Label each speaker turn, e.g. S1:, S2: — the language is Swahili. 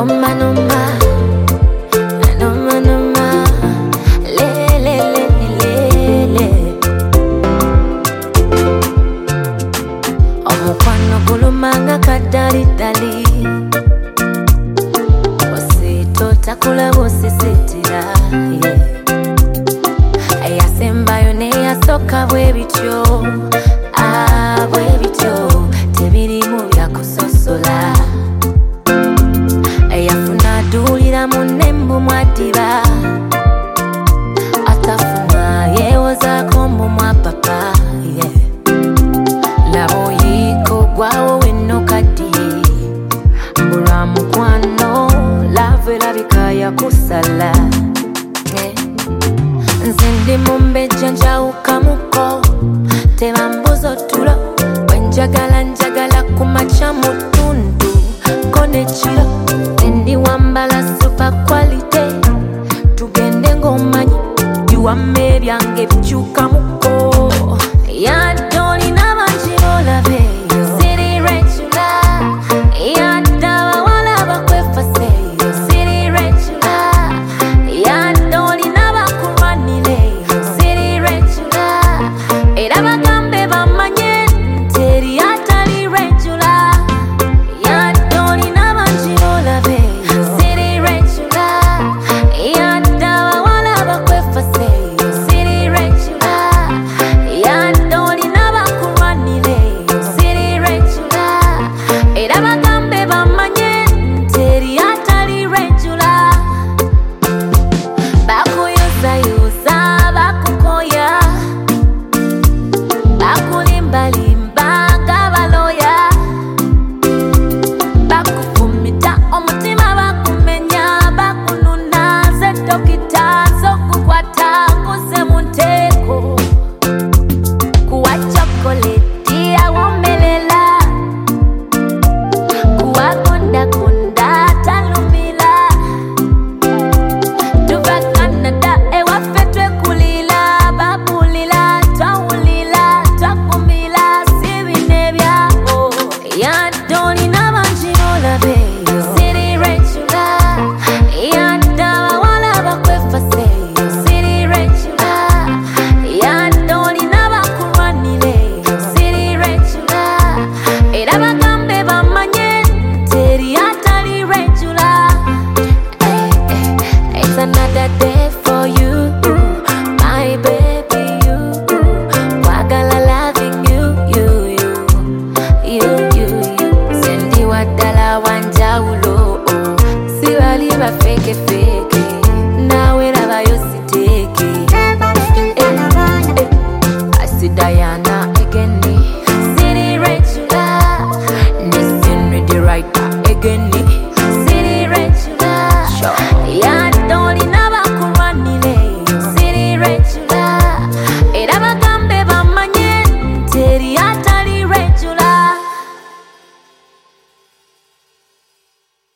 S1: Noma noma, noma noma, le le le le le. Omukwano gulumanga kadali dali, osito takula bosisitira. Eyasembayo neyasoka bwe bityo, bwe bityo tebirimu byakusosola. Eyafuna dulira munembu mwatiba, atafuna yewozaako mbu mwapapa. Labo yiko gwawo weno kati, mbulwa mukwano lave labika yakusala. Nze ndi mumbeja njawuka muko, tebambuzo tulo, wenjagala njagala kumacha mutundu kone chilo. Ndi wambala super quality, tugende ngomanyi biwame byange bikyuka muko. Yadoli n'abangi olabeyo, siri regular. Yadaba wala bakwefaseyo, siri regular. Yadoli n'abakulwanireyo, siri regular. Era bagambe bamanye teri atali regular. Yadoli n'abangi olabeyo, siri regular. Yadaba wala bakwefaseyo, siri regular. Yadoli n'abakulwanireyo, siri regular. Era bagambe bamanye teri atali regular. Bakuyuzayuza bakukoya, bakulimbalimba ng'abaloya, bakufumita omutima bakumenya, bakununa z'eddokita z'okukwata nguze mu nteeko. Kuwa chokoleti awomelela, kuwa kondakonda talumila. Tuva Canada ewaffe twekulila, babulila twawulila twakumila si bine byabo. Yadoli n'abangi olabeyo, siri regular. Yadaba wala bakwefaseyo, siri regular. Yadoli n'abakulwanireyo, siri regular. Era bagambe bamanye teri atali regular. It's another day for you, my baby, you. Wagala loving you. Sendi wadala wanjawulo, si bali bafeke fe.